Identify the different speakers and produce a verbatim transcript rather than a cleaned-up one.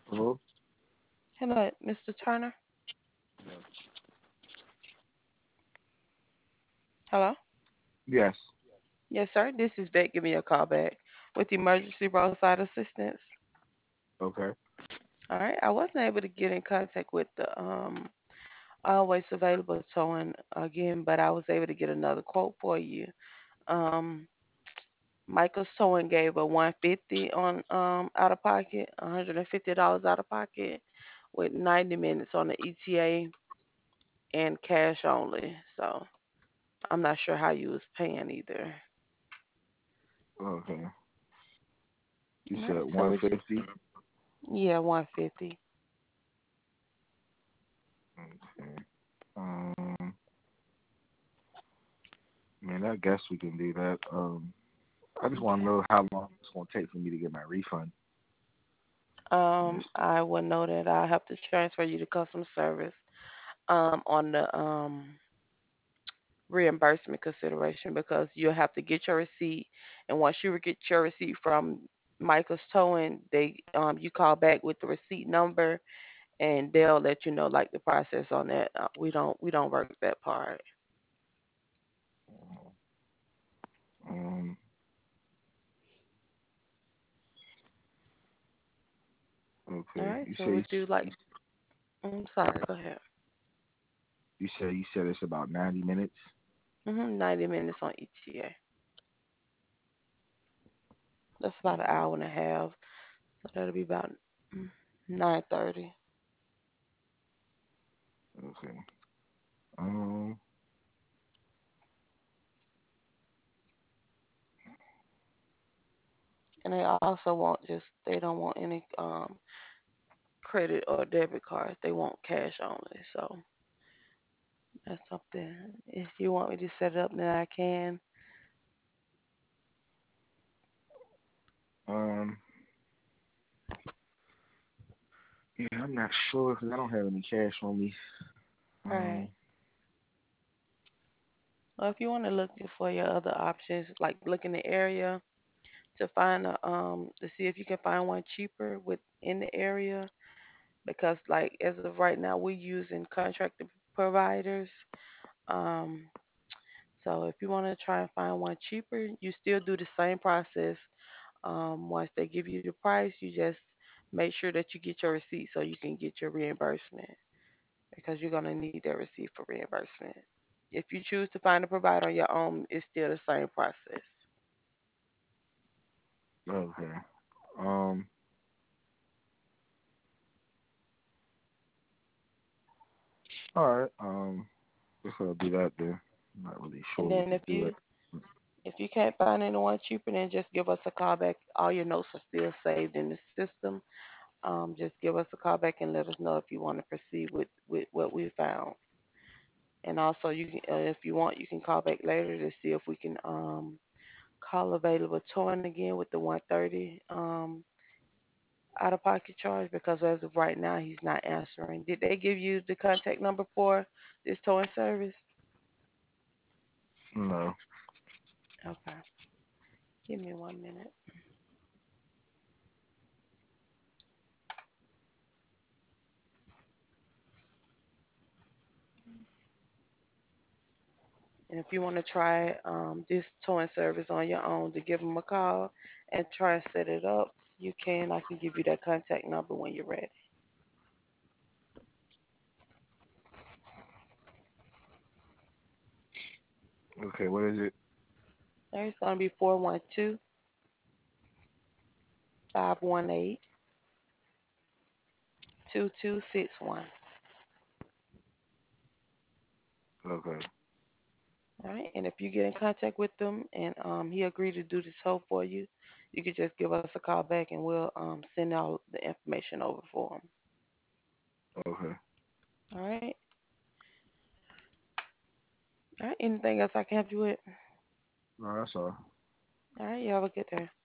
Speaker 1: Hello?
Speaker 2: Hello, Mister Turner. Hello?
Speaker 1: Yes.
Speaker 2: Yes, sir. This is Beck. Give me a call back with emergency roadside assistance.
Speaker 1: Okay.
Speaker 2: All right. I wasn't able to get in contact with the um always available towing again, but I was able to get another quote for you. Um, Michael's towing gave a one fifty on um out of pocket, one hundred and fifty dollars out of pocket, with ninety minutes on the E T A and cash only. So I'm not sure how you was paying either.
Speaker 1: Okay. You
Speaker 2: All
Speaker 1: said
Speaker 2: right. So it's
Speaker 1: one fifty?
Speaker 2: yeah, one fifty.
Speaker 1: Okay. Um, man, I guess we can do that. Um, I just want to
Speaker 2: Okay.
Speaker 1: know how long it's going to take for me to get my refund.
Speaker 2: Um,
Speaker 1: Yes.
Speaker 2: I will know that I have to transfer you to customer service um on the um reimbursement consideration because you'll have to get your receipt, and once you get your receipt from Michael's Towing, they um you call back with the receipt number, and they'll let you know like the process on that. Uh, we don't we don't work that part.
Speaker 1: Um,
Speaker 2: All
Speaker 1: okay.
Speaker 2: right,
Speaker 1: You
Speaker 2: so
Speaker 1: say
Speaker 2: we'll do like I'm sorry, go ahead.
Speaker 1: you said you said it's about ninety minutes.
Speaker 2: Mhm, ninety minutes on E T A. That's about an hour and a half, so that'll be about nine thirty.
Speaker 1: Okay. Um.
Speaker 2: And they also want just they don't want any um credit or debit cards. They want cash only. So that's something. If you want me to set it up, then I can.
Speaker 1: Um. Yeah, I'm not sure because I don't have any cash on me.
Speaker 2: Right.
Speaker 1: Um.
Speaker 2: Well, if you want to look for your other options, like look in the area to find a um to see if you can find one cheaper within the area, because like as of right now we're using contracted providers. Um, so if you want to try and find one cheaper, you still do the same process. Um, once they give you the price, you just make sure that you get your receipt so you can get your reimbursement, because you're gonna need that receipt for reimbursement. If you choose to find a provider on your own, it's still the same process.
Speaker 1: Okay. Um. All right. Um. Guess I'll do that then. I'm not really
Speaker 2: And
Speaker 1: sure
Speaker 2: then
Speaker 1: what
Speaker 2: if
Speaker 1: to do
Speaker 2: you
Speaker 1: it.
Speaker 2: if you can't find anyone cheaper, then just give us a call back. All your notes are still saved in the system. Um, just give us a call back and let us know if you want to proceed with, with what we found. And also, you can, uh, if you want, you can call back later to see if we can um, call available towing again with the one thirty um, out of pocket charge, because as of right now he's not answering. Did they give you the contact number for this towing service?
Speaker 1: No.
Speaker 2: Okay, give me one minute. And if you want to try um, this towing service on your own, to give them a call and try and set it up, you can. I can give you that contact number when you're ready.
Speaker 1: Okay. What is it?
Speaker 2: There, it's going to be four one two, five one eight, two two six one.
Speaker 1: Okay.
Speaker 2: All right. And if you get in contact with them and um, he agreed to do this whole for you, you could just give us a call back and we'll um, send out the information over for him.
Speaker 1: Okay.
Speaker 2: All right. All right. Anything else I can help you with?
Speaker 1: No, that's all.
Speaker 2: All right. You have a good day.